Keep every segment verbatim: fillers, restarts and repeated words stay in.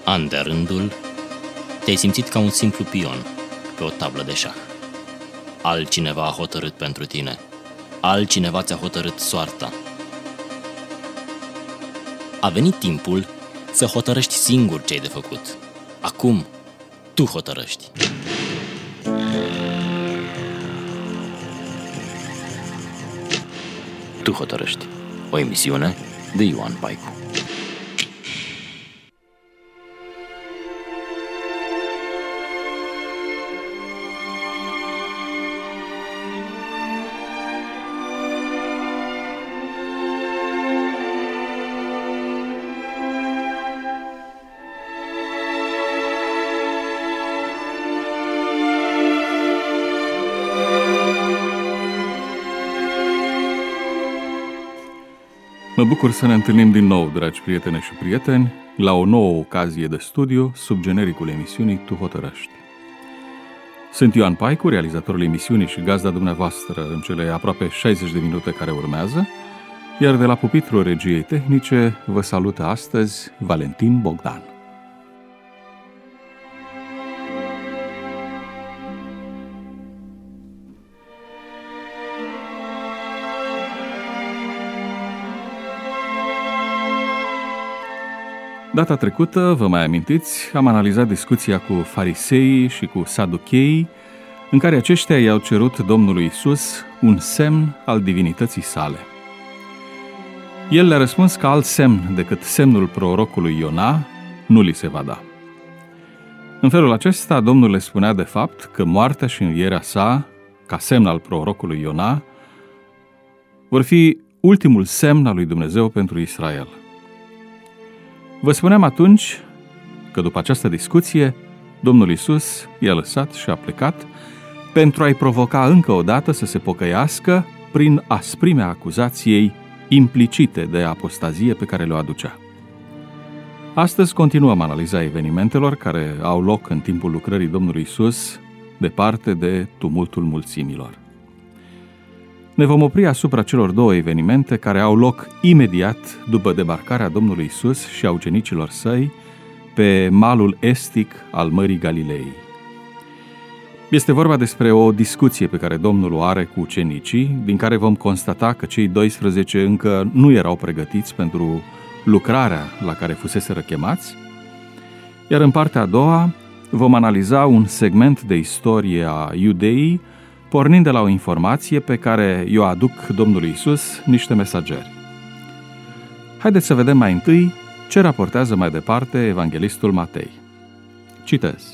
An de rândul, te-ai simțit ca un simplu pion pe o tablă de șah. Altcineva a hotărât pentru tine. Altcineva ți-a hotărât soarta. A venit timpul să hotărăști singur ce ai de făcut. Acum, tu hotărăști. Tu hotărăști. O emisiune de Ioan Paicu. Mă bucur să ne întâlnim din nou, dragi prietene și prieteni, la o nouă ocazie de studiu sub genericul emisiunii Tu hotărăști. Sunt Ioan Paicu, realizatorul emisiunii și gazda dumneavoastră în cele aproape șaizeci de minute care urmează, iar de la pupitrul regiei tehnice vă salută astăzi Valentin Bogdan. Data trecută, vă mai amintiți, am analizat discuția cu fariseii și cu saducheii, în care aceștia i-au cerut Domnului Iisus un semn al divinității sale. El le-a răspuns că alt semn decât semnul prorocului Iona nu li se va da. În felul acesta, Domnul le spunea de fapt că moartea și învierea sa, ca semn al prorocului Iona, vor fi ultimul semn al lui Dumnezeu pentru Israel. Vă spuneam atunci că după această discuție, Domnul Iisus i-a lăsat și a plecat pentru a-i provoca încă o dată să se pocăiască prin asprimea acuzației implicite de apostazie pe care le-o aducea. Astăzi continuăm analiza evenimentelor care au loc în timpul lucrării Domnului Iisus, departe de tumultul mulțimilor. Ne vom opri asupra celor două evenimente care au loc imediat după debarcarea Domnului Iisus și a ucenicilor săi pe malul estic al Mării Galilei. Este vorba despre o discuție pe care Domnul o are cu ucenicii, din care vom constata că cei doisprezece încă nu erau pregătiți pentru lucrarea la care fuseseră chemați, iar în partea a doua vom analiza un segment de istorie a Iudeii, pornind de la o informație pe care i-o aduc Domnului Iisus niște mesageri. Haideți să vedem mai întâi ce raportează mai departe evanghelistul Matei. Citez.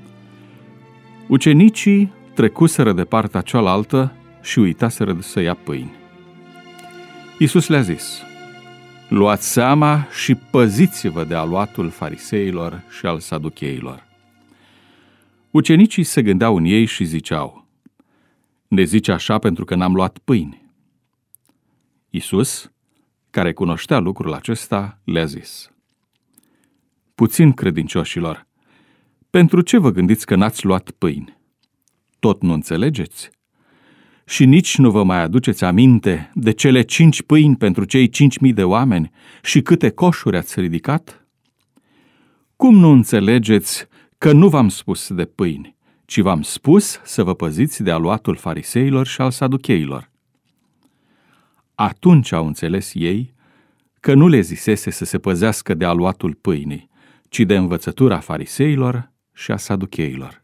Ucenicii trecuseră de partea cealaltă și uitaseră să ia pâini. Iisus le-a zis: luați seama și păziți-vă de aluatul fariseilor și al saducheilor. Ucenicii se gândeau în ei și ziceau: ne zice așa pentru că n-am luat pâini. Iisus, care cunoștea lucrul acesta, le-a zis: puțin credincioșilor, pentru ce vă gândiți că n-ați luat pâini? Tot nu înțelegeți? Și nici nu vă mai aduceți aminte de cele cinci pâini pentru cei cinci mii de oameni și câte coșuri ați ridicat? Cum nu înțelegeți că nu v-am spus de pâini, ci v-am spus să vă păziți de aluatul fariseilor și al saducheilor? Atunci au înțeles ei că nu le zisese să se păzească de aluatul pâinii, ci de învățătura fariseilor și a saducheilor.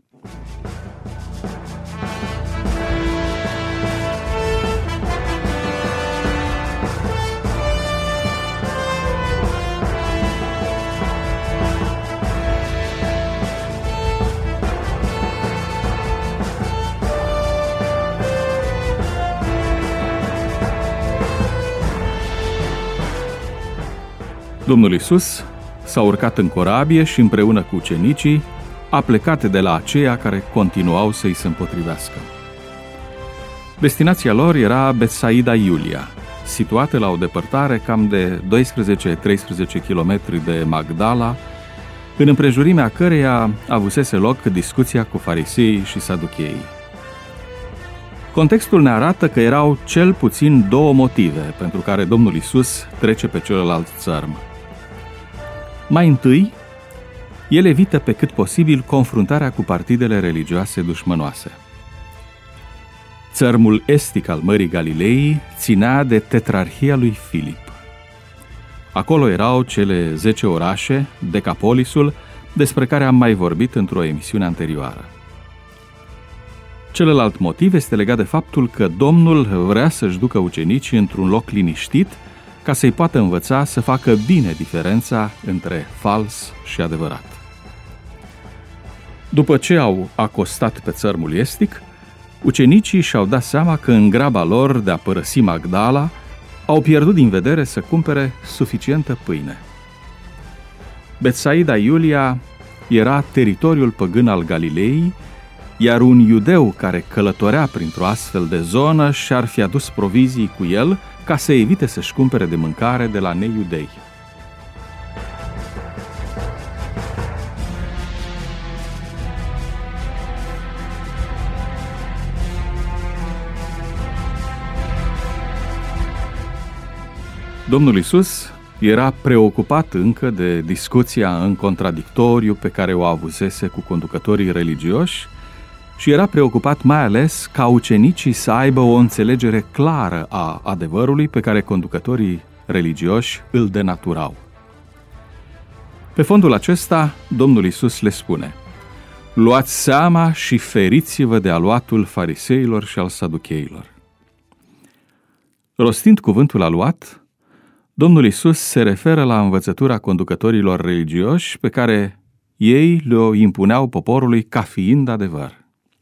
Domnul Iisus s-a urcat în corabie și împreună cu ucenicii a plecat de la aceia care continuau să-i se împotrivească. Destinația lor era Betsaida Iulia, situată la o depărtare cam de doisprezece-treisprezece kilometri de Magdala, în împrejurimea căreia avusese loc discuția cu fariseii și saducheii. Contextul ne arată că erau cel puțin două motive pentru care Domnul Iisus trece pe celălalt țărm. Mai întâi, el evită pe cât posibil confruntarea cu partidele religioase dușmănoase. Țărmul estic al Mării Galilei ținea de tetrarhia lui Filip. Acolo erau cele zece orașe, Decapolisul, despre care am mai vorbit într-o emisiune anterioară. Celălalt motiv este legat de faptul că Domnul vrea să-și ducă ucenicii într-un loc liniștit ca să-i poată învăța să facă bine diferența între fals și adevărat. După ce au acostat pe țărmul estic, ucenicii și-au dat seama că în graba lor de a părăsi Magdala au pierdut din vedere să cumpere suficientă pâine. Betsaida Iulia era teritoriul păgân al Galilei, iar un iudeu care călătorea printr-o astfel de zonă și-ar fi adus provizii cu el ca să evite să-și cumpere de mâncare de la neiudei. Domnul Iisus era preocupat încă de discuția în contradictoriu pe care o avusese cu conducătorii religioși și era preocupat mai ales ca ucenicii să aibă o înțelegere clară a adevărului pe care conducătorii religioși îl denaturau. Pe fondul acesta, Domnul Iisus le spune: luați seama și feriți-vă de aluatul fariseilor și al saducheilor. Rostind cuvântul aluat, Domnul Iisus se referă la învățătura conducătorilor religioși pe care ei le-o impuneau poporului ca fiind adevăr.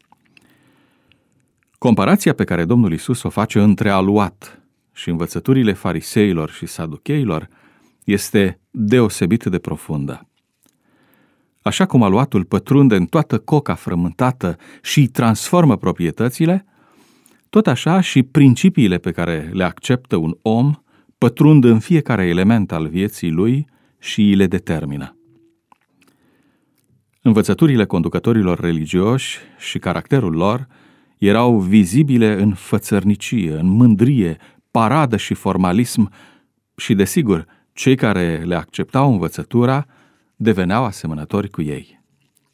Comparația pe care Domnul Iisus o face între aluat și învățăturile fariseilor și saducheilor este deosebit de profundă. Așa cum aluatul pătrunde în toată coca frământată și îi transformă proprietățile, tot așa și principiile pe care le acceptă un om pătrund în fiecare element al vieții lui și îi le determină. Învățăturile conducătorilor religioși și caracterul lor erau vizibile în fățărnicie, în mândrie, paradă și formalism și, desigur, cei care le acceptau învățătura deveneau asemănători cu ei.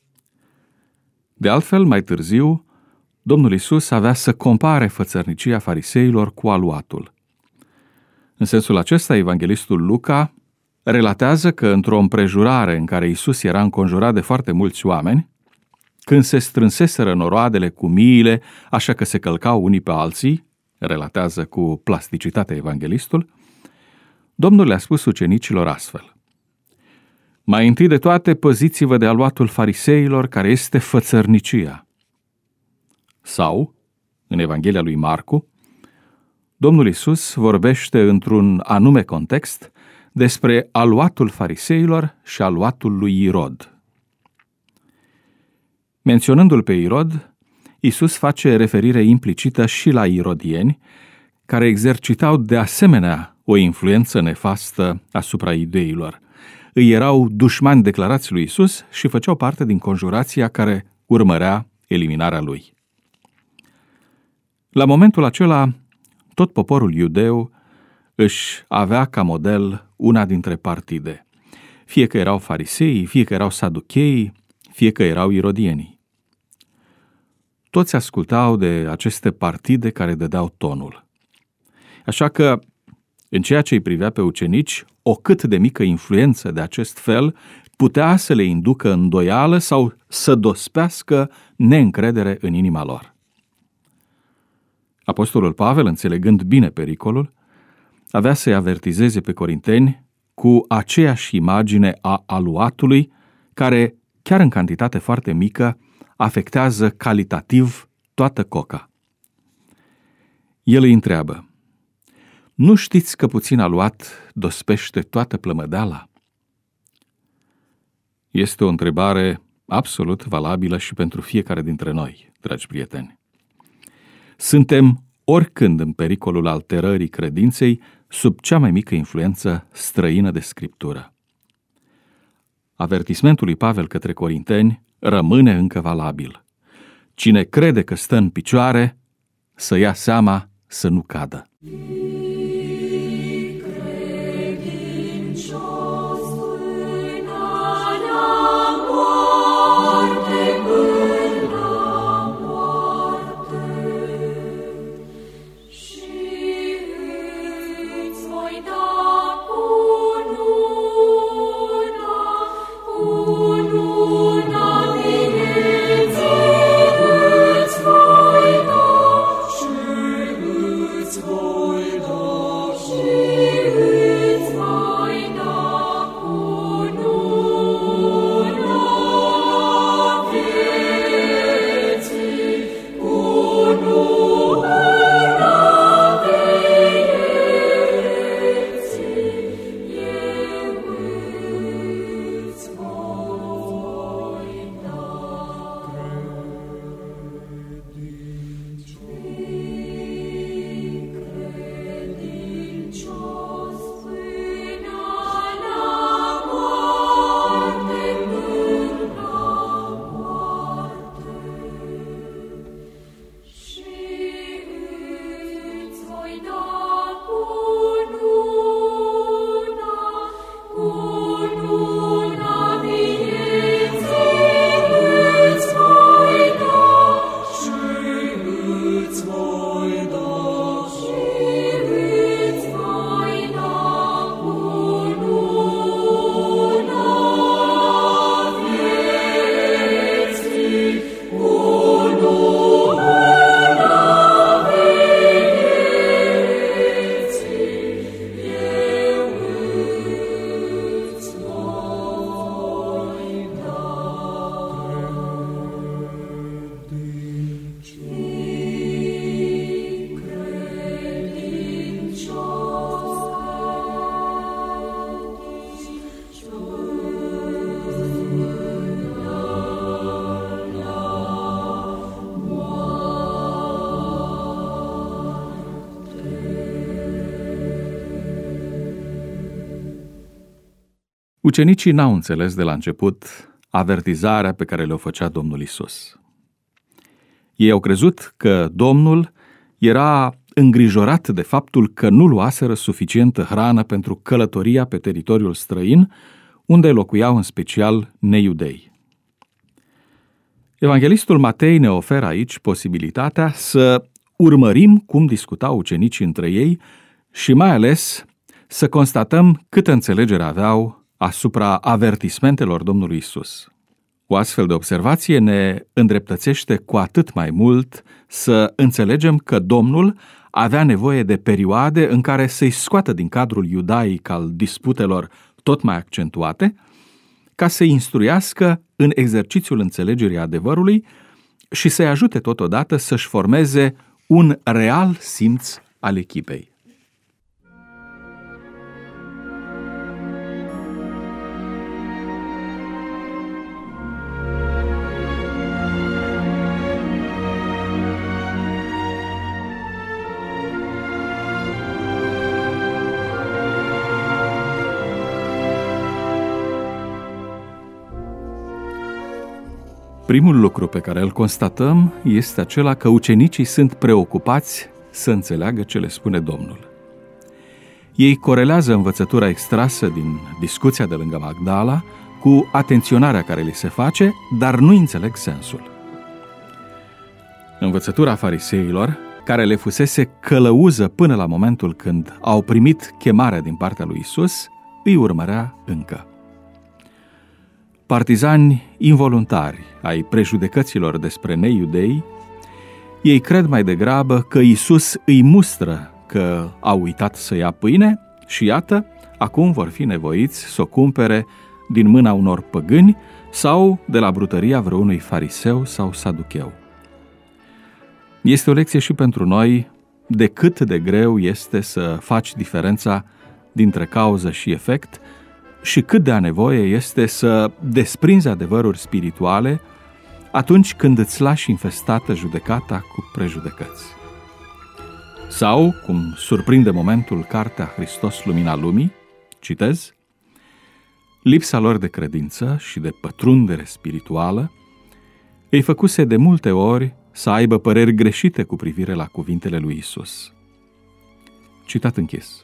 De altfel, mai târziu, Domnul Iisus avea să compare fățărnicia fariseilor cu aluatul. În sensul acesta, evanghelistul Luca relatează că într-o împrejurare în care Iisus era înconjurat de foarte mulți oameni, când se strânseseră noroadele cu miile, așa că se călcau unii pe alții, relatează cu plasticitate evanghelistul, Domnul le-a spus ucenicilor astfel: mai întâi de toate, păziți-vă de aluatul fariseilor, care este fățărnicia. Sau, în Evanghelia lui Marcu, Domnul Iisus vorbește într-un anume context despre aluatul fariseilor și aluatul lui Irod. Menționându-l pe Irod, Iisus face referire implicită și la irodieni, care exercitau de asemenea o influență nefastă asupra iudeilor. Îi erau dușmani declarați lui Iisus și făceau parte din conjurația care urmărea eliminarea lui. La momentul acela, tot poporul iudeu își avea ca model una dintre partide. Fie că erau farisei, fie că erau saduchei, fie că erau irodienii. Toți ascultau de aceste partide care dădeau tonul. Așa că, în ceea ce îi privea pe ucenici, o cât de mică influență de acest fel putea să le inducă îndoială sau să dospească neîncredere în inima lor. Apostolul Pavel, înțelegând bine pericolul, avea să-i avertizeze pe corinteni cu aceeași imagine a aluatului, care, chiar în cantitate foarte mică, afectează calitativ toată coca. El îi întreabă: nu știți că puțin aluat dospește toată plămădeala? Este o întrebare absolut valabilă și pentru fiecare dintre noi, dragi prieteni. Suntem oricând în pericolul alterării credinței sub cea mai mică influență străină de Scriptură. Avertismentul lui Pavel către corinteni rămâne încă valabil. Cine crede că stă în picioare, să ia seama să nu cadă. Credincios în alea Ucenicii n-au înțeles de la început avertizarea pe care le-o făcea Domnul Isus. Ei au crezut că Domnul era îngrijorat de faptul că nu luaseră suficientă hrană pentru călătoria pe teritoriul străin, unde locuiau în special neiudei. Evanghelistul Matei ne oferă aici posibilitatea să urmărim cum discutau ucenicii între ei și mai ales să constatăm câtă înțelegere aveau asupra avertismentelor Domnului Isus. O astfel de observație ne îndreptățește cu atât mai mult să înțelegem că Domnul avea nevoie de perioade în care să-i scoată din cadrul iudaic al disputelor tot mai accentuate, ca să-i instruiască în exercițiul înțelegerii adevărului și să-i ajute totodată să-și formeze un real simț al echipei. Primul lucru pe care îl constatăm este acela că ucenicii sunt preocupați să înțeleagă ce le spune Domnul. Ei corelează învățătura extrasă din discuția de lângă Magdala cu atenționarea care li se face, dar nu înțeleg sensul. Învățătura fariseilor, care le fusese călăuză până la momentul când au primit chemarea din partea lui Isus, îi urmărea încă. Partizani involuntari ai prejudecăților despre neiudei, ei cred mai degrabă că Isus îi mustră că au uitat să ia pâine și iată, acum vor fi nevoiți să o cumpere din mâna unor păgâni sau de la brutăria vreunui fariseu sau saducheu. Este o lecție și pentru noi de cât de greu este să faci diferența dintre cauză și efect și cât de a nevoie este să desprinzi adevăruri spirituale atunci când îți lași infestată judecata cu prejudecăți. Sau, cum surprinde momentul Cartea Hristos Lumina Lumii, citez, lipsa lor de credință și de pătrundere spirituală îi făcuse de multe ori să aibă păreri greșite cu privire la cuvintele lui Isus. Citat închis.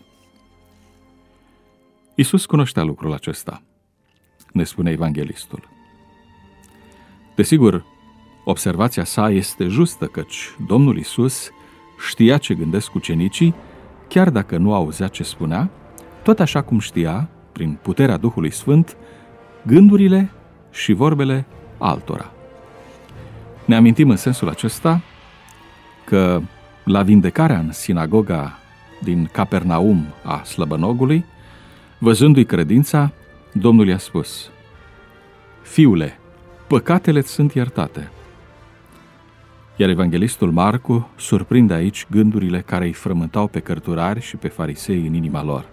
Isus cunoștea lucrul acesta, ne spune evanghelistul. Desigur, observația sa este justă, căci Domnul Isus știa ce gândesc ucenicii, chiar dacă nu auzea ce spunea, tot așa cum știa, prin puterea Duhului Sfânt, gândurile și vorbele altora. Ne amintim în sensul acesta că la vindecarea în sinagoga din Capernaum a slăbănogului, văzându-i credința, Domnul i-a spus: Fiule, păcatele-ți sunt iertate. Iar evanghelistul Marcu surprinde aici gândurile care îi frământau pe cărturari și pe farisei în inima lor.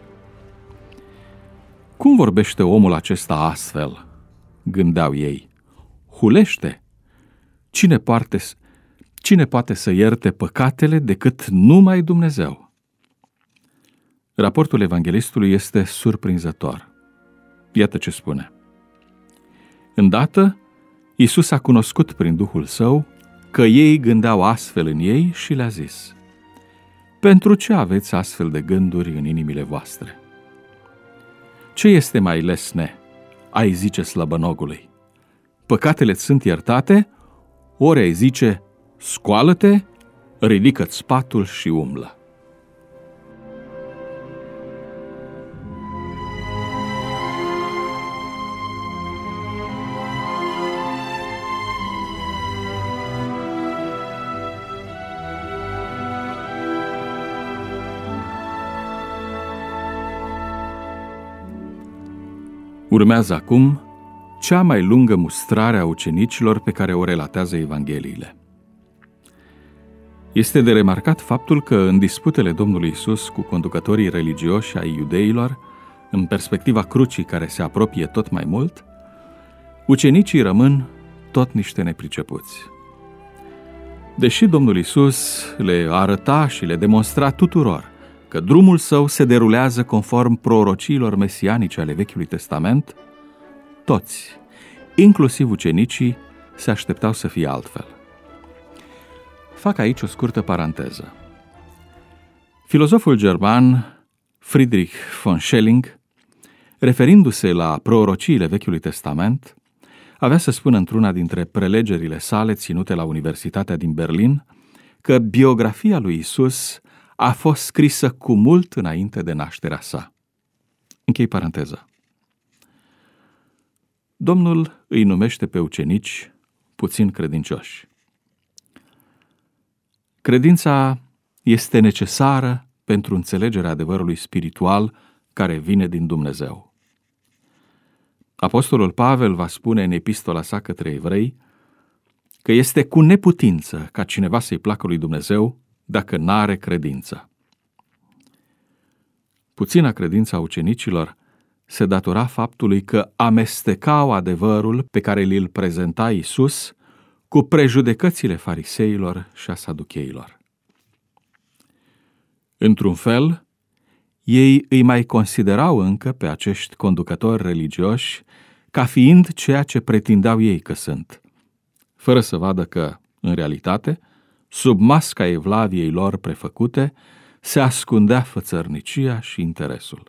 Cum vorbește omul acesta astfel? Gândeau ei. Hulește! Cine poate, cine poate să ierte păcatele decât numai Dumnezeu? Raportul evanghelistului este surprinzător. Iată ce spune. Îndată, Iisus a cunoscut prin Duhul Său că ei gândeau astfel în ei și le-a zis: Pentru ce aveți astfel de gânduri în inimile voastre? Ce este mai lesne, ai zice slăbănogului? Păcatele-ți sunt iertate? Ori ai zice: Scoală-te, ridică-ți spatul și umblă. Urmează acum cea mai lungă mustrare a ucenicilor pe care o relatează Evangheliile. Este de remarcat faptul că în disputele Domnului Isus cu conducătorii religioși ai iudeilor, în perspectiva crucii care se apropie tot mai mult, ucenicii rămân tot niște nepricepuți. Deși Domnul Isus le arăta și le demonstra tuturor că drumul său se derulează conform prorociilor mesianice ale Vechiului Testament, toți, inclusiv ucenicii, se așteptau să fie altfel. Fac aici o scurtă paranteză. Filozoful german Friedrich von Schelling, referindu-se la prorociile Vechiului Testament, avea să spună într-una dintre prelegerile sale ținute la Universitatea din Berlin că biografia lui Isus a fost scrisă cu mult înainte de nașterea sa. Închei paranteza. Domnul îi numește pe ucenici puțin credincioși. Credința este necesară pentru înțelegerea adevărului spiritual care vine din Dumnezeu. Apostolul Pavel va spune în epistola sa către evrei că este cu neputință ca cineva să-i placă lui Dumnezeu dacă n-are credință. Puțina credința ucenicilor se datora faptului că amestecau adevărul pe care li-l prezenta Iisus cu prejudecățile fariseilor și a saducheilor. Într-un fel, ei îi mai considerau încă pe acești conducători religioși ca fiind ceea ce pretindeau ei că sunt, fără să vadă că, în realitate, sub masca evlaviei lor prefăcute, se ascundea fățărnicia și interesul.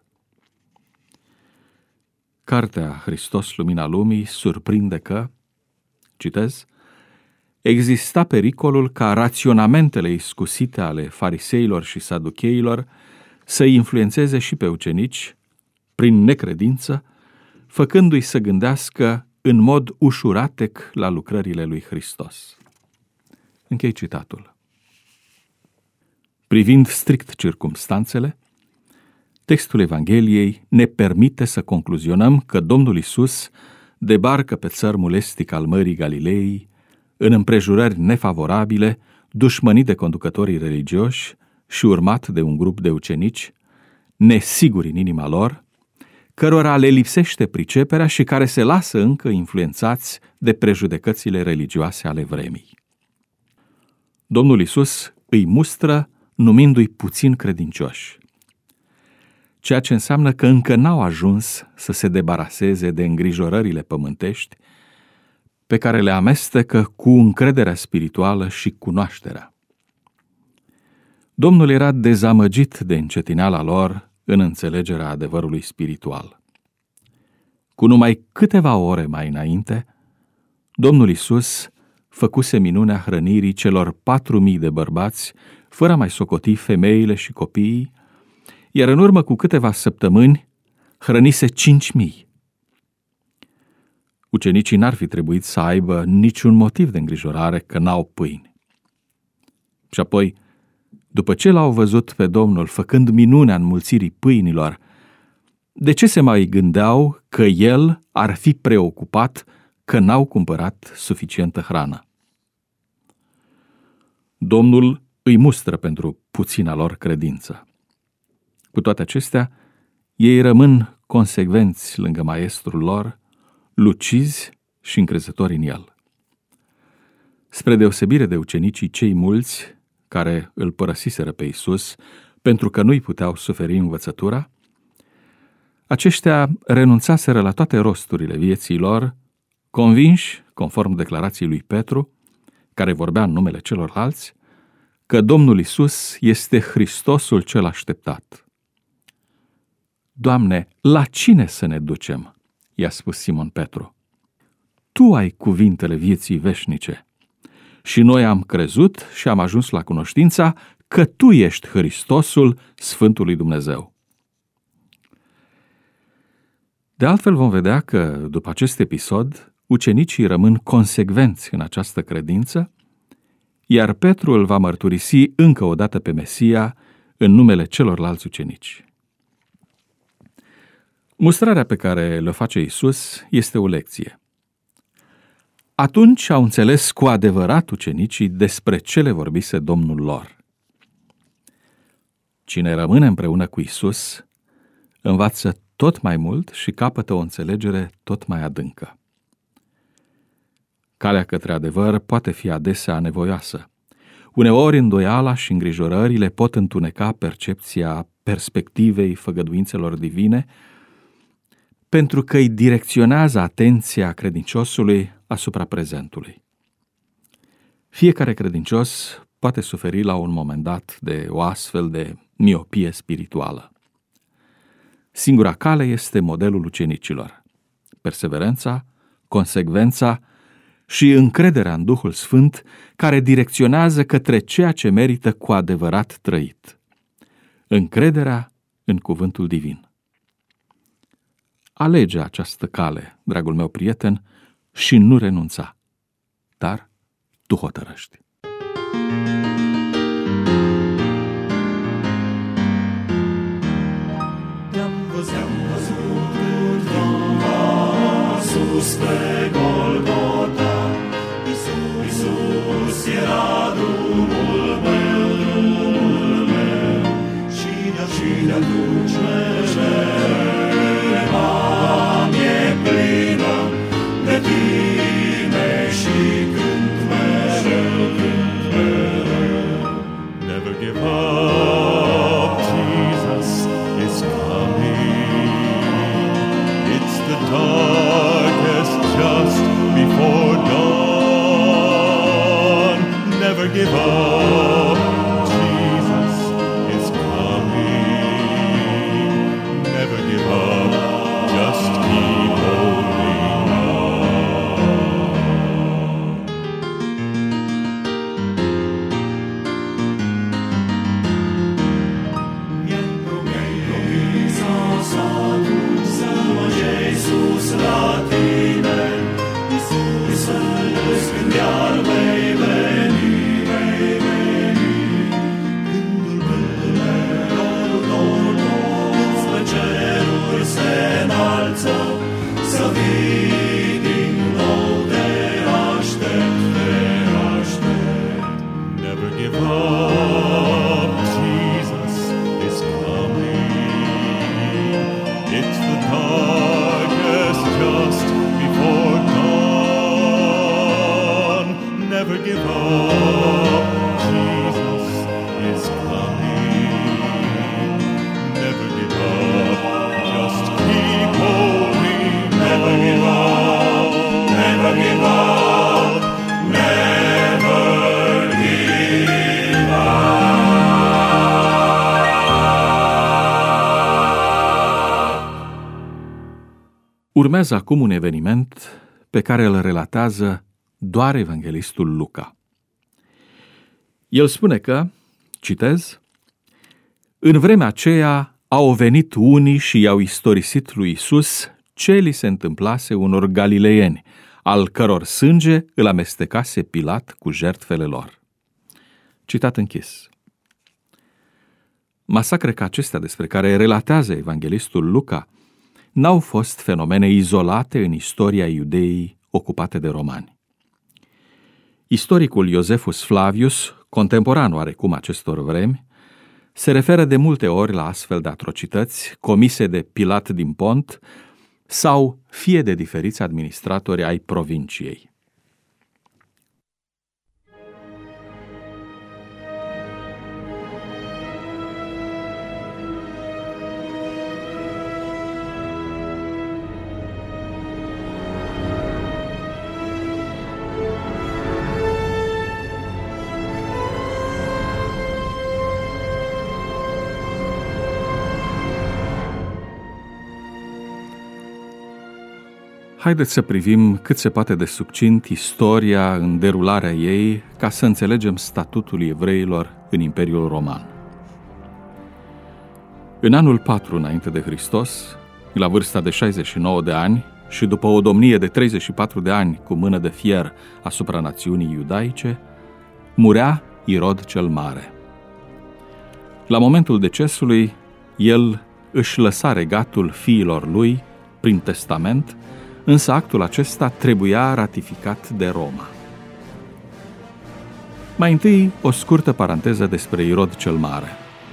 Cartea Hristos, Lumina Lumii surprinde că, citez, exista pericolul ca raționamentele iscusite ale fariseilor și saducheilor să influențeze și pe ucenici, prin necredință, făcându-i să gândească în mod ușuratec la lucrările lui Hristos. Închei citatul. Privind strict circumstanțele, textul Evangheliei ne permite să concluzionăm că Domnul Iisus debarcă pe țărmul estic al Mării Galilei, în împrejurări nefavorabile, dușmănit de conducătorii religioși și urmat de un grup de ucenici, nesiguri în inima lor, cărora le lipsește priceperea și care se lasă încă influențați de prejudecățile religioase ale vremii. Domnul Iisus îi mustră numindu-i puțin credincioși, ceea ce înseamnă că încă n-au ajuns să se debaraseze de îngrijorările pământești pe care le amestecă cu încrederea spirituală și cunoașterea. Domnul era dezamăgit de încetineala lor în înțelegerea adevărului spiritual. Cu numai câteva ore mai înainte, Domnul Iisus făcuse minunea hrănirii celor patru mii de bărbați, fără a mai socoti femeile și copiii, iar în urmă cu câteva săptămâni hrănise cinci mii. Ucenicii n-ar fi trebuit să aibă niciun motiv de îngrijorare că n-au pâini. Și apoi, după ce l-au văzut pe Domnul făcând minunea înmulțirii pâinilor, de ce se mai gândeau că el ar fi preocupat că n-au cumpărat suficientă hrană? Domnul îi mustră pentru puțina lor credință. Cu toate acestea, ei rămân consecvenți lângă maestrul lor, lucizi și încrezători în el. Spre deosebire de ucenicii cei mulți care îl părăsiseră pe Iisus pentru că nu-i puteau suferi învățătura, aceștia renunțaseră la toate rosturile vieții lor, convinși, conform declarației lui Petru, care vorbea în numele celorlalți, că Domnul Iisus este Hristosul cel așteptat. Doamne, la cine să ne ducem? I-a spus Simon Petru. Tu ai cuvintele vieții veșnice și noi am crezut și am ajuns la cunoștința că Tu ești Hristosul Sfântului Dumnezeu. De altfel vom vedea că, după acest episod, ucenicii rămân consecvenți în această credință, iar Petru îl va mărturisi încă o dată pe Mesia în numele celorlalți ucenici. Mustrarea pe care le face Iisus este o lecție. Atunci au înțeles cu adevărat ucenicii despre ce le vorbise Domnul lor. Cine rămâne împreună cu Iisus învață tot mai mult și capătă o înțelegere tot mai adâncă. Calea către adevăr poate fi adesea anevoioasă. Uneori îndoiala și îngrijorările pot întuneca percepția perspectivei făgăduințelor divine, pentru că îi direcționează atenția credinciosului asupra prezentului. Fiecare credincios poate suferi la un moment dat de o astfel de miopie spirituală. Singura cale este modelul ucenicilor: perseverența, consecvența și încrederea în Duhul Sfânt, care direcționează către ceea ce merită cu adevărat trăit. Încrederea în cuvântul divin. Alege această cale, dragul meu prieten, și nu renunța. Dar tu hotărăști. Te-am văzut cândva sus pe Golgota, Iisus, Iisus era drumul meu, drumul meu, și de-a și de-atunci inima mi-e plină de tine și cânt mereu, cânt mereu. Never give up, Jesus is coming. It's the darkest just before dawn. Never give up, Jesus is coming. Never give up, just keep holding on. Mi-ai promis să mă Iisus la tine, Iisus, când iar vei veni, vei veni. Gândul meu dor, dor, spre ceruri se înalță, să vii din nou, te aștept, te aștept. Never give up, Jesus is coming. It's the darkest just before dawn. Never give up, Jesus is coming. Never give up, just keep holding. Never give up, never give up, never give up. Urmează acum un eveniment pe care îl relatează doar evanghelistul Luca. El spune că, citez, în vremea aceea au venit unii și i-au istorisit lui Iisus ce li se întâmplase unor galileieni, al căror sânge îl amestecase Pilat cu jertfele lor. Citat închis. Masacre ca acestea despre care relatează evanghelistul Luca n-au fost fenomene izolate în istoria Iudeii ocupate de romani. Istoricul Iosefus Flavius, contemporan oarecum acestor vremi, se referă de multe ori la astfel de atrocități comise de Pilat din Pont sau fie de diferiți administratori ai provinciei. Haideți să privim cât se poate de succint istoria în derularea ei, ca să înțelegem statutul evreilor în Imperiul Roman. În anul patru înainte de Hristos, la vârsta de șaizeci și nouă de ani și după o domnie de treizeci și patru de ani cu mână de fier asupra națiunii iudaice, murea Irod cel Mare. La momentul decesului, el își lăsa regatul fiilor lui prin testament, însă actul acesta trebuia ratificat de Roma. Mai întâi, o scurtă paranteză despre Irod cel Mare.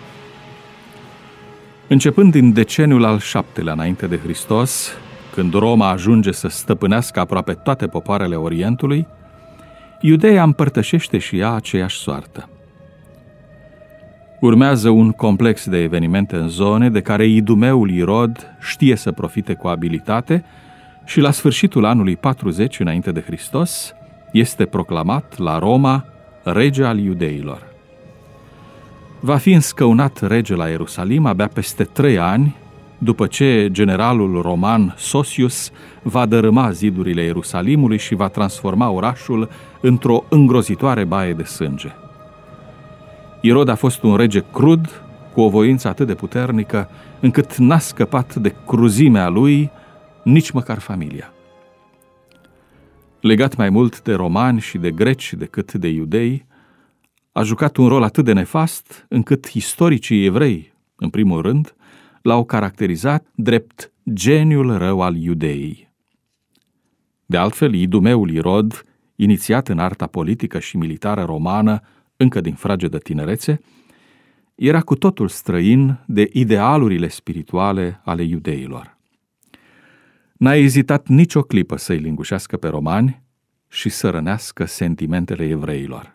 Începând din deceniul al șaptelea înainte de Hristos, când Roma ajunge să stăpânească aproape toate popoarele Orientului, Iudeea împărtășește și ea aceeași soartă. Urmează un complex de evenimente în zone de care idumeul Irod știe să profite cu abilitate și la sfârșitul anului patruzeci înainte de Hristos este proclamat la Roma rege al iudeilor. Va fi înscăunat rege la Ierusalim abia peste trei ani, după ce generalul roman Sosius va dărâma zidurile Ierusalimului și va transforma orașul într-o îngrozitoare baie de sânge. Irod a fost un rege crud, cu o voință atât de puternică, încât n-a scăpat de cruzimea lui nici măcar familia. Legat mai mult de romani și de greci decât de iudei, a jucat un rol atât de nefast încât istoricii evrei, în primul rând, l-au caracterizat drept geniul rău al iudeii. De altfel, idumeul Irod, inițiat în arta politică și militară romană încă din fragedă tinerețe, era cu totul străin de idealurile spirituale ale iudeilor. N-a ezitat nicio clipă să-i lingușească pe romani și să rănească sentimentele evreilor.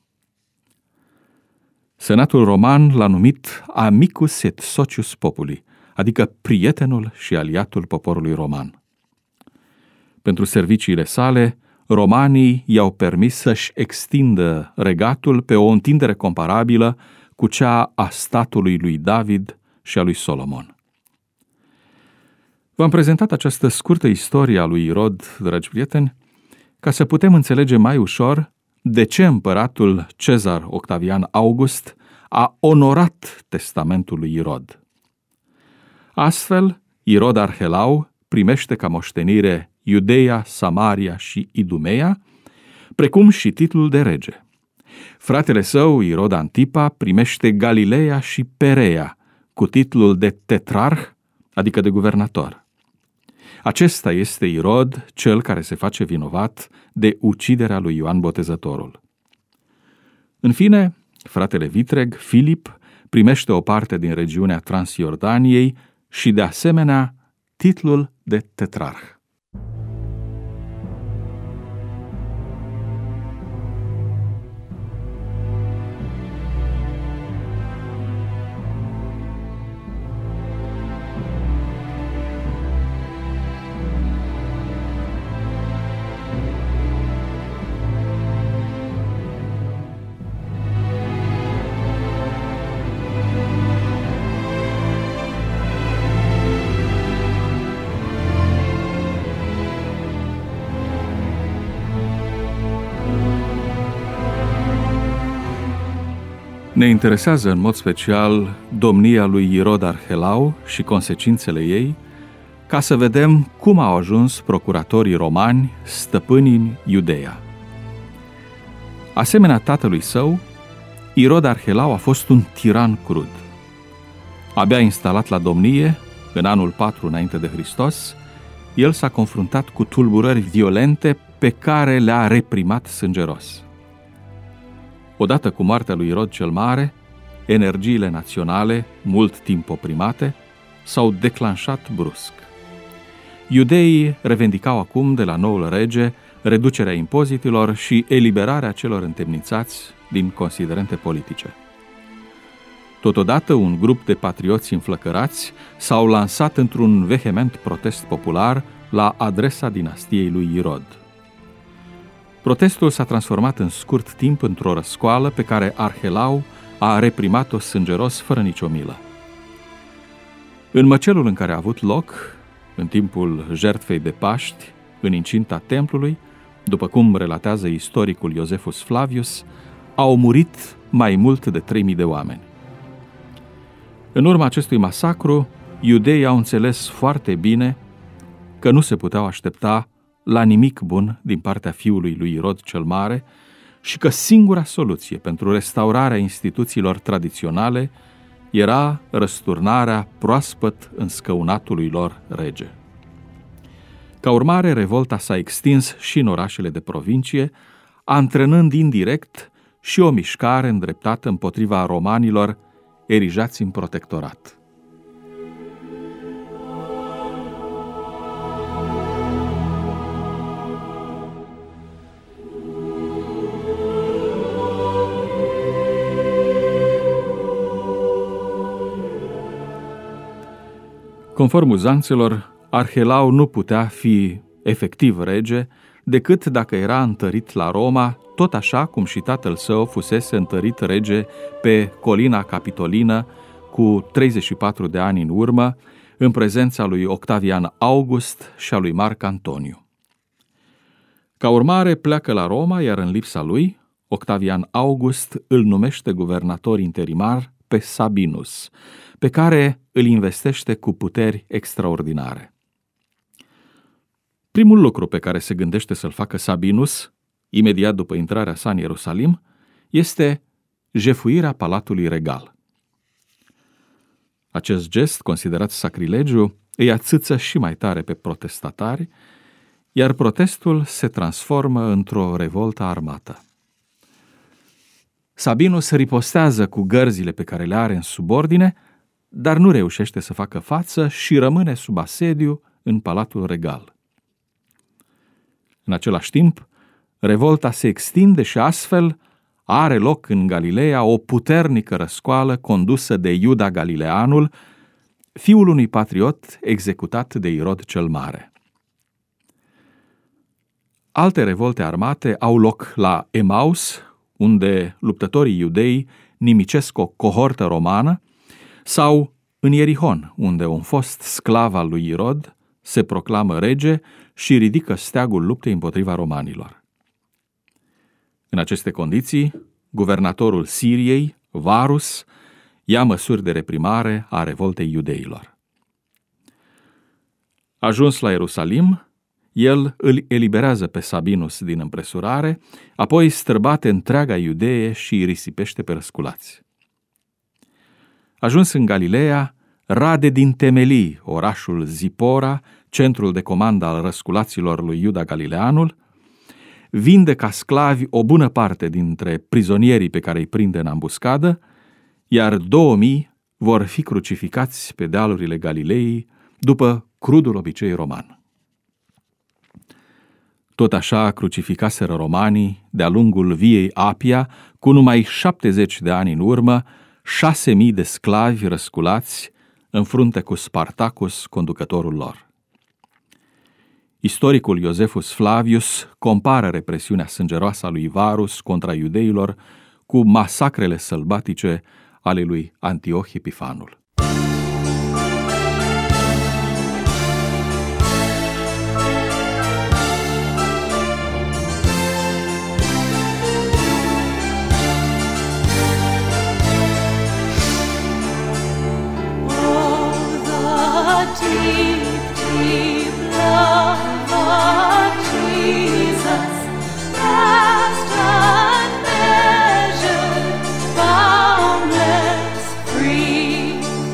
Senatul roman l-a numit amicus et socius populi, adică prietenul și aliatul poporului roman. Pentru serviciile sale, romanii i-au permis să-și extindă regatul pe o întindere comparabilă cu cea a statului lui David și a lui Solomon. V-am prezentat această scurtă istorie a lui Irod, dragi prieteni, ca să putem înțelege mai ușor de ce împăratul Cezar Octavian August a onorat testamentul lui Irod. Astfel, Irod Arhelau primește ca moștenire Iudeia, Samaria și Idumeia, precum și titlul de rege. Fratele său, Irod Antipa, primește Galileea și Perea, cu titlul de tetrarh, adică de guvernator. Acesta este Irod, cel care se face vinovat de uciderea lui Ioan Botezătorul. În fine, fratele vitreg, Filip, primește o parte din regiunea Transjordaniei și, de asemenea, titlul de tetrarh. Ne interesează în mod special domnia lui Irod Arhelau și consecințele ei, ca să vedem cum au ajuns procuratorii romani stăpâni în Iudeea. Asemenea tatălui său, Irod Arhelau a fost un tiran crud. Abia instalat la domnie, în anul patru înainte de Hristos, el s-a confruntat cu tulburări violente pe care le-a reprimat sângeros. Odată cu moartea lui Irod cel Mare, energiile naționale, mult timp oprimate, s-au declanșat brusc. Iudeii revendicau acum de la noul rege reducerea impozitelor și eliberarea celor întemnițați din considerente politice. Totodată, un grup de patrioți înflăcărați s-au lansat într-un vehement protest popular la adresa dinastiei lui Irod. Protestul s-a transformat în scurt timp într-o răscoală pe care Arhelau a reprimat-o sângeros fără nicio milă. În măcelul în care a avut loc, în timpul jertfei de Paști, în incinta templului, după cum relatează istoricul Iosefus Flavius, au murit mai mult de trei mii de oameni. În urma acestui masacru, iudeii au înțeles foarte bine că nu se puteau aștepta la nimic bun din partea fiului lui Irod cel Mare și că singura soluție pentru restaurarea instituțiilor tradiționale era răsturnarea proaspăt înscăunatului lor rege. Ca urmare, revolta s-a extins și în orașele de provincie, antrenând indirect și o mișcare îndreptată împotriva romanilor erijați în protectorat. Conform uzanțelor, Arhelau nu putea fi efectiv rege decât dacă era întărit la Roma, tot așa cum și tatăl său fusese întărit rege pe colina Capitolină cu treizeci și patru de ani în urmă, în prezența lui Octavian August și a lui Marc Antoniu. Ca urmare, pleacă la Roma, iar în lipsa lui, Octavian August îl numește guvernator interimar pe Sabinus, pe care îl investește cu puteri extraordinare. Primul lucru pe care se gândește să-l facă Sabinus, imediat după intrarea sa în Ierusalim, este jefuirea palatului regal. Acest gest, considerat sacrilegiu, îi ațâță și mai tare pe protestatari, iar protestul se transformă într-o revoltă armată. Sabinus ripostează cu gărzile pe care le are în subordine, dar nu reușește să facă față și rămâne sub asediu în palatul regal. În același timp, revolta se extinde și astfel are loc în Galileea o puternică răscoală condusă de Iuda Galileanul, fiul unui patriot executat de Irod cel Mare. Alte revolte armate au loc la Emaus, unde luptătorii iudei nimicesc o cohortă romană, sau în Ierihon, unde un fost sclav al lui Irod se proclamă rege și ridică steagul luptei împotriva romanilor. În aceste condiții, guvernatorul Siriei, Varus, ia măsuri de reprimare a revoltei iudeilor. Ajuns la Ierusalim, el îl eliberează pe Sabinus din împresurare, apoi străbate întreaga Iudee și îi risipește pe răsculați. Ajuns în Galileea, rade din temelii orașul Zipora, centrul de comandă al răsculaților lui Iuda Galileanul, vinde ca sclavi o bună parte dintre prizonierii pe care îi prinde în ambuscadă, iar două mii vor fi crucificați pe dealurile Galilei după crudul obicei roman. Tot așa crucificaseră romanii de-a lungul viei Apia, cu numai șaptezeci de ani în urmă, șase mii de sclavi răsculați în frunte cu Spartacus, conducătorul lor. Istoricul Iosefus Flavius compară represiunea sângeroasă a lui Varus contra iudeilor cu masacrele sălbatice ale lui Antioch Epifanul. Boundless, free.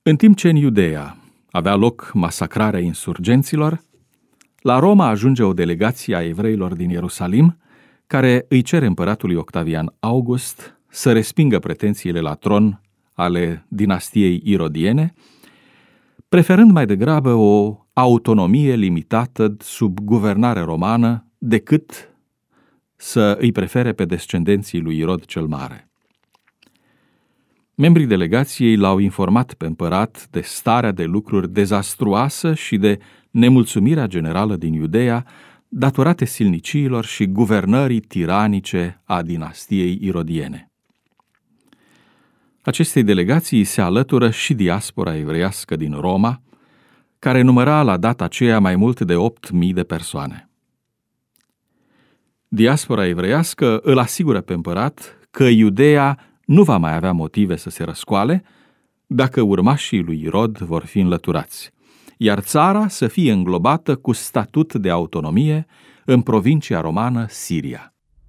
În timp ce în Iudeea avea loc masacrarea insurgenților, la Roma ajunge o delegație a evreilor din Ierusalim, care îi cere împăratului Octavian August să respingă pretențiile la tron ale dinastiei irodiene, preferând mai degrabă o autonomie limitată sub guvernare romană decât să îi prefere pe descendenții lui Irod cel Mare. Membrii delegației l-au informat pe împărat de starea de lucruri dezastruoasă și de nemulțumirea generală din Iudeea, datorate silniciilor și guvernării tiranice a dinastiei irodiene. Acestei delegații se alătură și diaspora evreiască din Roma, care număra la data aceea mai mult de opt mii de persoane. Diaspora evreiască îl asigură pe împărat că Iudeea nu va mai avea motive să se răscoale dacă urmașii lui Irod vor fi înlăturați, iar țara să fie înglobată cu statut de autonomie în provincia romană Siria.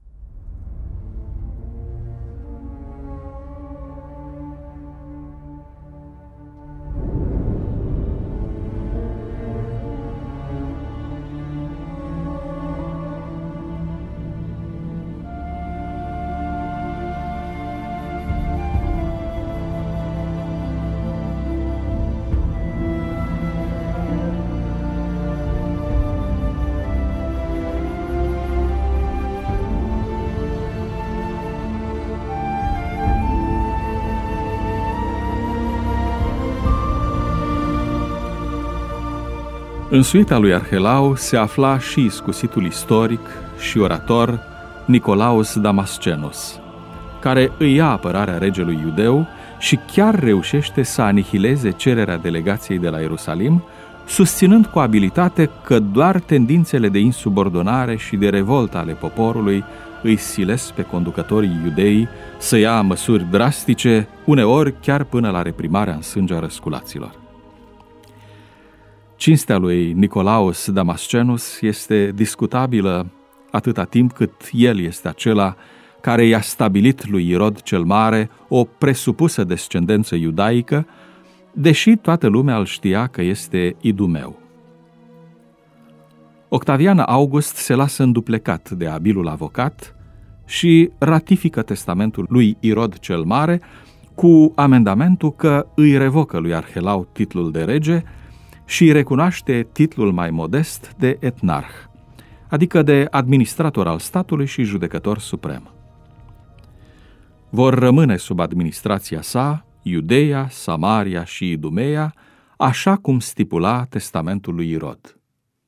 În suita lui Arhelau se afla și iscusitul istoric și orator Nicolaus Damascenus, care îi ia apărarea regelui iudeu și chiar reușește să anihileze cererea delegației de la Ierusalim, susținând cu abilitate că doar tendințele de insubordonare și de revoltă ale poporului îi silesc pe conducătorii iudei să ia măsuri drastice, uneori chiar până la reprimarea în sânge a răsculaților. Cinstea lui Nicolaus Damascenus este discutabilă atâta timp cât el este acela care i-a stabilit lui Irod cel Mare o presupusă descendență iudaică, deși toată lumea îl știa că este idumeu. Octavian August se lasă înduplecat de abilul avocat și ratifică testamentul lui Irod cel Mare cu amendamentul că îi revocă lui Arhelau titlul de rege și îi recunoaște titlul mai modest de etnarh, adică de administrator al statului și judecător suprem. Vor rămâne sub administrația sa Iudeea, Samaria și Idumeea, așa cum stipula testamentul lui Irod.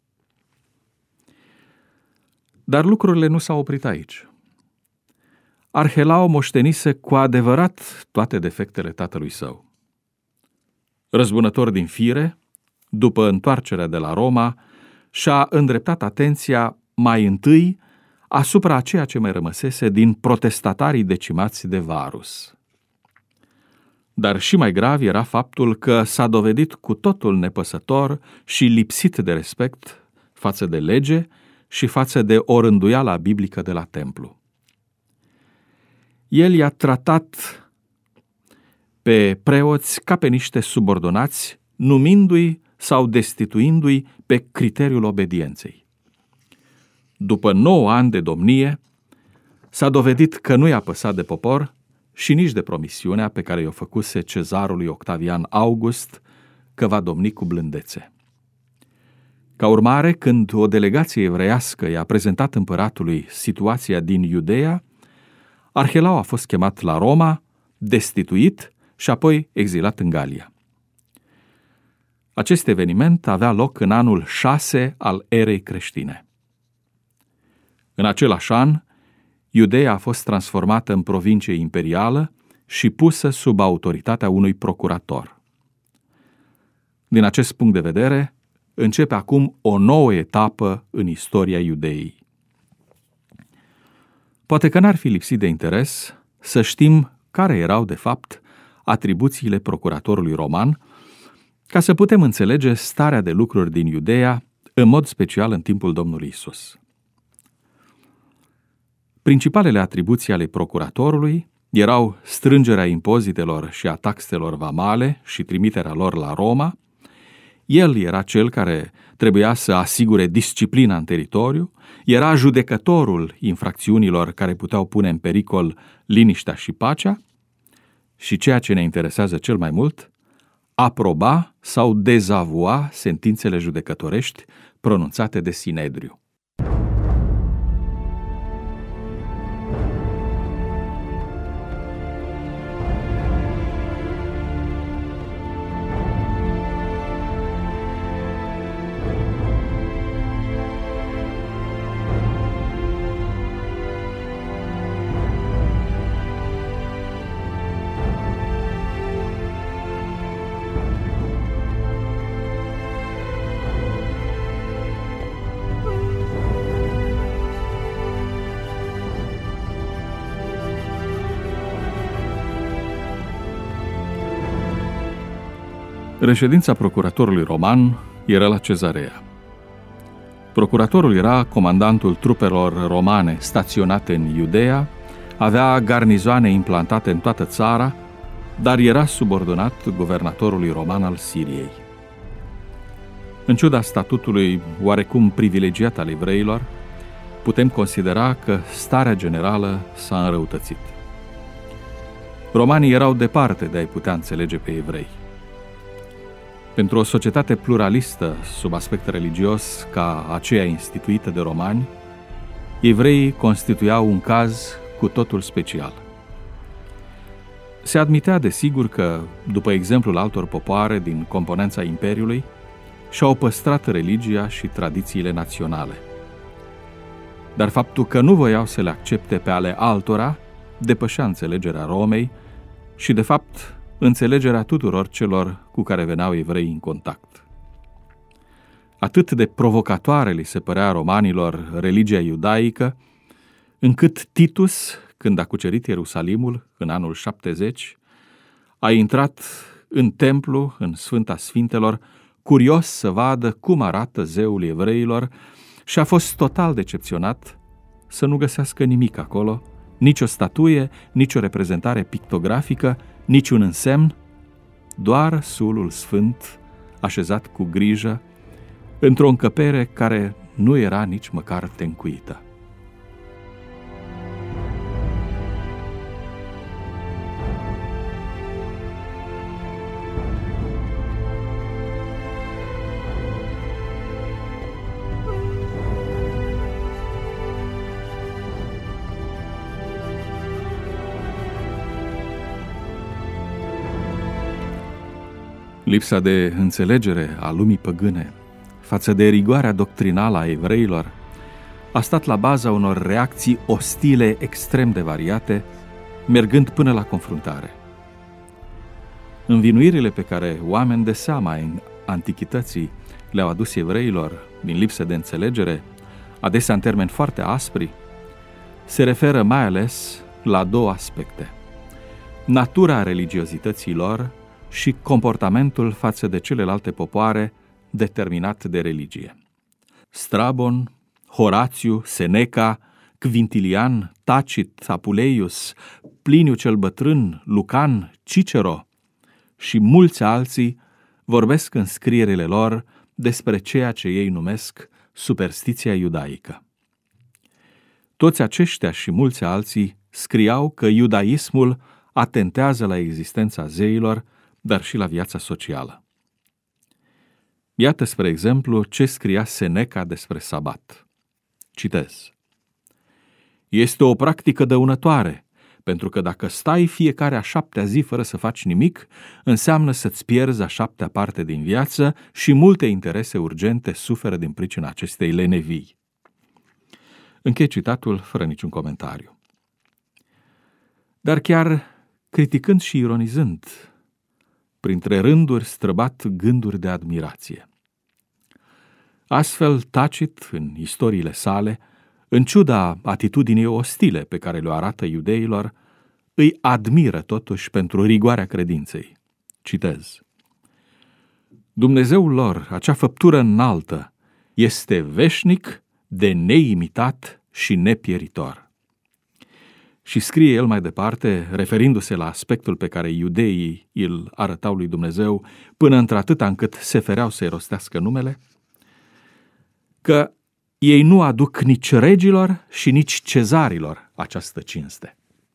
Dar lucrurile nu s-au oprit aici. Arhelau moștenise cu adevărat toate defectele tatălui său. Răzbunător din fire, după întoarcerea de la Roma, și-a îndreptat atenția mai întâi asupra a ceea ce mai rămăsese din protestatarii decimați de Varus. Dar și mai grav era faptul că s-a dovedit cu totul nepăsător și lipsit de respect față de lege și față de o rânduială biblică de la templu. El i-a tratat pe preoți ca pe niște subordonați, numindu-i sau destituindu-i pe criteriul obedienței. După nouă ani de domnie, s-a dovedit că nu i-a păsat de popor și nici de promisiunea pe care i-o făcuse cezarului Octavian August că va domni cu blândețe. Ca urmare, când o delegație evreiască i-a prezentat împăratului situația din Iudeea, Arhelau a fost chemat la Roma, destituit și apoi exilat în Galia. Acest eveniment avea loc în anul șase al erei creștine. În același an, Iudeea a fost transformată în provincie imperială și pusă sub autoritatea unui procurator. Din acest punct de vedere, începe acum o nouă etapă în istoria Iudeii. Poate că n-ar fi lipsit de interes să știm care erau, de fapt, atribuțiile procuratorului roman, ca să putem înțelege starea de lucruri din Iudeea, în mod special în timpul Domnului Isus. Principalele atribuții ale procuratorului erau strângerea impozitelor și a taxelor vamale și trimiterea lor la Roma. El era cel care trebuia să asigure disciplina în teritoriu, era judecătorul infracțiunilor care puteau pune în pericol liniștea și pacea și, ceea ce ne interesează cel mai mult, aproba sau dezavua sentințele judecătorești pronunțate de Sinedriu. Reședința procuratorului roman era la Cezarea. Procuratorul era comandantul trupelor romane staționate în Iudeea, avea garnizoane implantate în toată țara, dar era subordonat guvernatorului roman al Siriei. În ciuda statutului oarecum privilegiat al evreilor, putem considera că starea generală s-a înrăutățit. Romanii erau departe de a-i putea înțelege pe evrei. Pentru o societate pluralistă sub aspect religios ca aceea instituită de romani, evreii constituiau un caz cu totul special. Se admitea desigur că, după exemplul altor popoare din componența Imperiului, și-au păstrat religia și tradițiile naționale. Dar faptul că nu voiau să le accepte pe ale altora depășea înțelegerea Romei și, de fapt, înțelegerea tuturor celor cu care veneau evrei în contact. Atât de provocatoare li se părea romanilor religia iudaică, încât Titus, când a cucerit Ierusalimul în anul șaptezeci, a intrat în templu, în Sfânta Sfintelor, curios să vadă cum arată zeul evreilor și a fost total decepționat să nu găsească nimic acolo, nici o statuie, nici o reprezentare pictografică, niciun însemn, doar sulul sfânt, așezat cu grijă, într-o încăpere care nu era nici măcar tencuită. Lipsa de înțelegere a lumii păgâne față de rigoarea doctrinală a evreilor a stat la baza unor reacții ostile extrem de variate, mergând până la confruntare. Învinuirile pe care oameni de seama în antichității le-au adus evreilor din lipsă de înțelegere, adesea în termeni foarte aspri, se referă mai ales la două aspecte: natura religiozității lor și comportamentul față de celelalte popoare determinat de religie. Strabon, Horațiu, Seneca, Quintilian, Tacit, Apuleius, Pliniu cel Bătrân, Lucan, Cicero și mulți alții vorbesc în scrierile lor despre ceea ce ei numesc superstiția iudaică. Toți aceștia și mulți alții scriau că iudaismul atentează la existența zeilor, dar și la viața socială. Iată, spre exemplu, ce scria Seneca despre sabat. Citez: este o practică dăunătoare, pentru că dacă stai fiecare a șaptea zi fără să faci nimic, înseamnă să-ți pierzi a șaptea parte din viață și multe interese urgente suferă din pricina acestei lenevii. Închei citatul fără niciun comentariu. Dar chiar criticând și ironizând, printre rânduri străbat gânduri de admirație. Astfel, Tacit, în istoriile sale, în ciuda atitudinii ostile pe care le arată iudeilor, îi admiră totuși pentru rigoarea credinței. Citez: Dumnezeul lor, acea făptură înaltă, este veșnic, de neimitat și nepieritor. Și scrie el mai departe, referindu-se la aspectul pe care iudeii îl arătau lui Dumnezeu până într-atâta încât se fereau să-i rostească numele, că ei nu aduc nici regilor și nici cezarilor această cinste.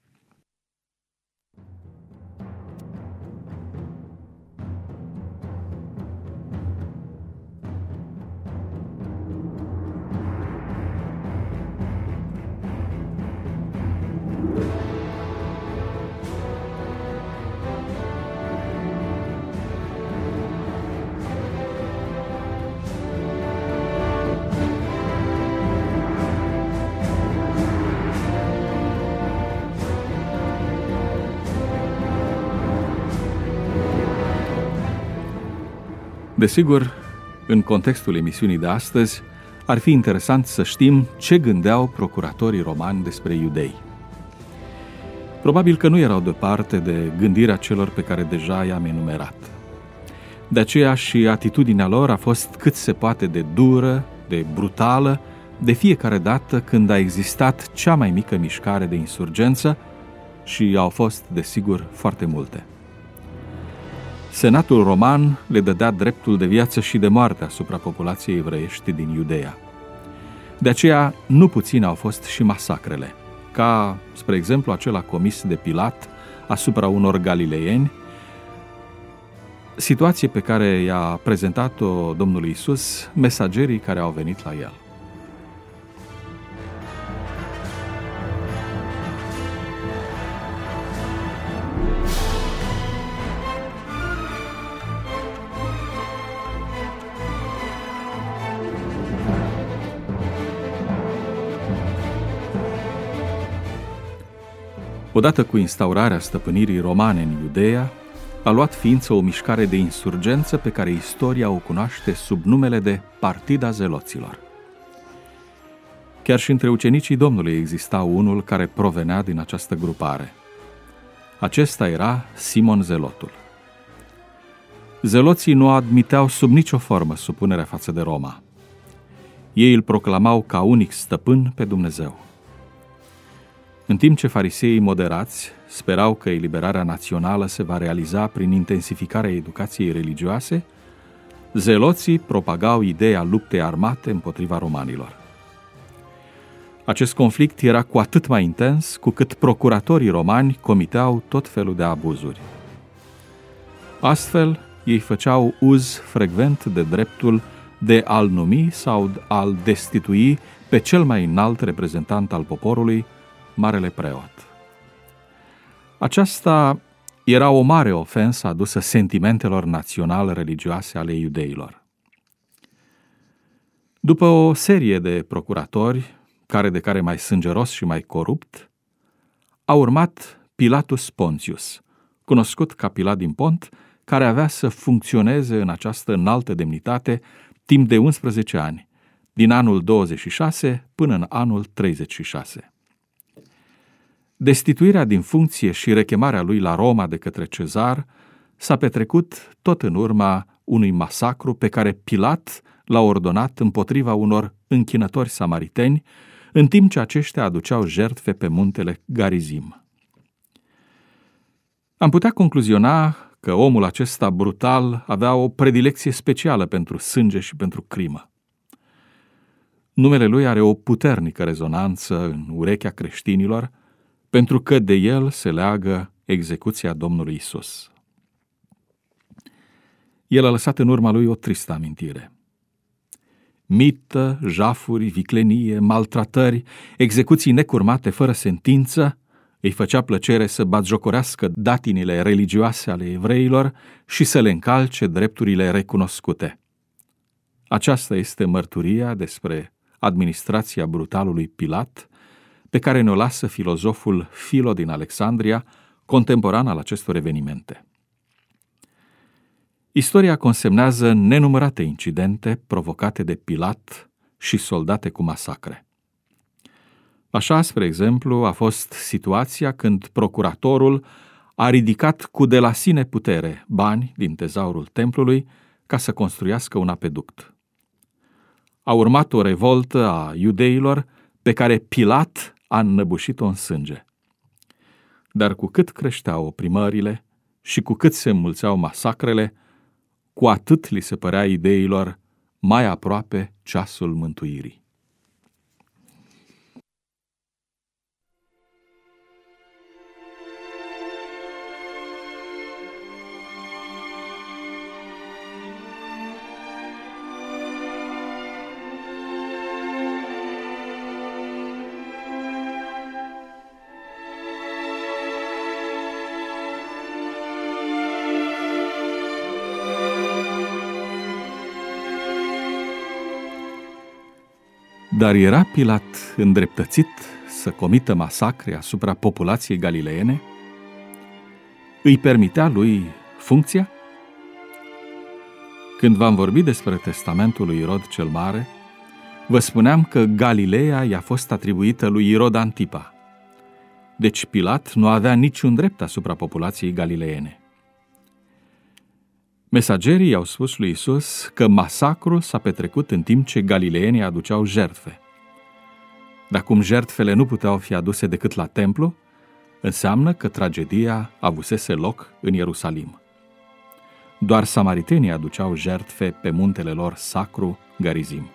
Desigur, în contextul emisiunii de astăzi, ar fi interesant să știm ce gândeau procuratorii romani despre iudei. Probabil că nu erau departe de gândirea celor pe care deja i-am enumerat. De aceea și atitudinea lor a fost cât se poate de dură, de brutală, de fiecare dată când a existat cea mai mică mișcare de insurgență, și au fost, desigur, foarte multe. Senatul roman le dădea dreptul de viață și de moarte asupra populației evreiești din Iudeea. De aceea, nu puține au fost și masacrele, ca, spre exemplu, acela comis de Pilat asupra unor galileieni, situație pe care i-a prezentat-o Domnului Iisus mesagerii care au venit la el. Odată cu instaurarea stăpânirii romane în Iudeea, a luat ființă o mișcare de insurgență pe care istoria o cunoaște sub numele de Partida Zeloților. Chiar și între ucenicii Domnului exista unul care provenea din această grupare. Acesta era Simon Zelotul. Zeloții nu admiteau sub nicio formă supunerea față de Roma. Ei îl proclamau ca unic stăpân pe Dumnezeu. În timp ce fariseii moderați sperau că eliberarea națională se va realiza prin intensificarea educației religioase, zeloții propagau ideea luptei armate împotriva romanilor. Acest conflict era cu atât mai intens cu cât procuratorii romani comiteau tot felul de abuzuri. Astfel, ei făceau uz frecvent de dreptul de a-l numi sau a-l destitui pe cel mai înalt reprezentant al poporului, Marele Preot. Aceasta era o mare ofensă adusă sentimentelor național-religioase ale iudeilor. După o serie de procuratori, care de care mai sângeros și mai corupt, a urmat Pilatus Pontius, cunoscut ca Pilat din Pont, care avea să funcționeze în această înaltă demnitate timp de unsprezece ani, din anul douăzeci și șase până în anul treizeci și șase. Destituirea din funcție și rechemarea lui la Roma de către Cezar s-a petrecut tot în urma unui masacru pe care Pilat l-a ordonat împotriva unor închinători samariteni, în timp ce aceștia aduceau jertfe pe muntele Garizim. Am putea concluziona că omul acesta brutal avea o predilecție specială pentru sânge și pentru crimă. Numele lui are o puternică rezonanță în urechea creștinilor, pentru că de el se leagă execuția Domnului Isus. El a lăsat în urma lui o tristă amintire. Mită, jafuri, viclenie, maltratări, execuții necurmate fără sentință, îi făcea plăcere să batjocorească datinile religioase ale evreilor și să le încalce drepturile recunoscute. Aceasta este mărturia despre administrația brutalului Pilat, pe care ne-o lasă filozoful Filo din Alexandria, contemporan al acestor evenimente. Istoria consemnează nenumărate incidente provocate de Pilat și soldate cu masacre. Așa, spre exemplu, a fost situația când procuratorul a ridicat cu de la sine putere bani din tezaurul templului ca să construiască un apeduct. A urmat o revoltă a iudeilor pe care Pilat a înnăbușit-o în sânge. Dar cu cât creșteau oprimările și cu cât se înmulțeau masacrele, cu atât li se părea ideilor mai aproape ceasul mântuirii. Dar era Pilat îndreptățit să comită masacre asupra populației galileene? Îi permitea lui funcția? Când v-am vorbit despre testamentul lui Irod cel Mare, vă spuneam că Galileea i-a fost atribuită lui Irod Antipa. Deci Pilat nu avea niciun drept asupra populației galileene. Mesagerii i-au spus lui Iisus că masacrul s-a petrecut în timp ce galileenii aduceau jertfe. Dar cum jertfele nu puteau fi aduse decât la templu, înseamnă că tragedia avusese loc în Ierusalim. Doar samaritenii aduceau jertfe pe muntele lor sacru, Garizim.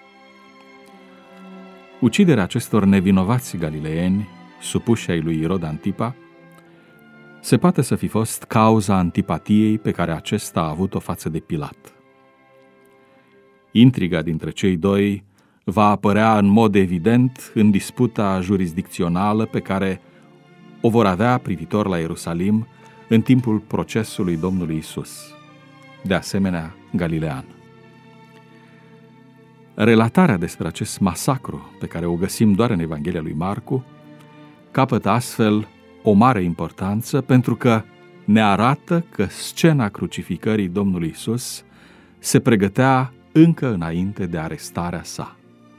Uciderea acestor nevinovați galileeni, supuși ai lui Irod Antipa, se poate să fi fost cauza antipatiei pe care acesta a avut-o față de Pilat. Intriga dintre cei doi va apărea în mod evident în disputa jurisdicțională pe care o vor avea privitor la Ierusalim în timpul procesului Domnului Isus, de asemenea galilean. Relatarea despre acest masacru, pe care o găsim doar în Evanghelia lui Marcu, capătă astfel o mare importanță pentru că ne arată că scena crucificării Domnului Isus se pregătea încă înainte de arestarea sa.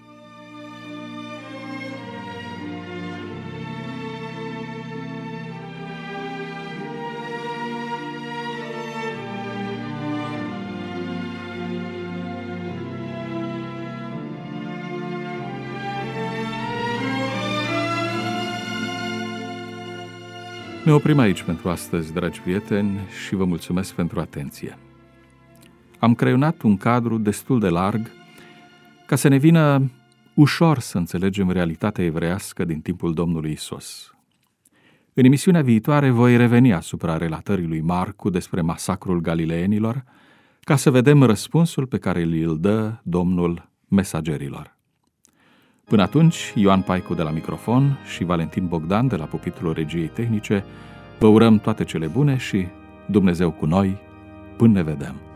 Ne oprim aici pentru astăzi, dragi prieteni, și vă mulțumesc pentru atenție. Am creionat un cadru destul de larg ca să ne vină ușor să înțelegem realitatea evreiască din timpul Domnului Isus. În emisiunea viitoare voi reveni asupra relatării lui Marcu despre masacrul galileenilor, ca să vedem răspunsul pe care îl dă Domnul mesagerilor. Până atunci, Ioan Paicu de la microfon și Valentin Bogdan de la pupitrul regiei tehnice, vă urăm toate cele bune și Dumnezeu cu noi, până ne vedem!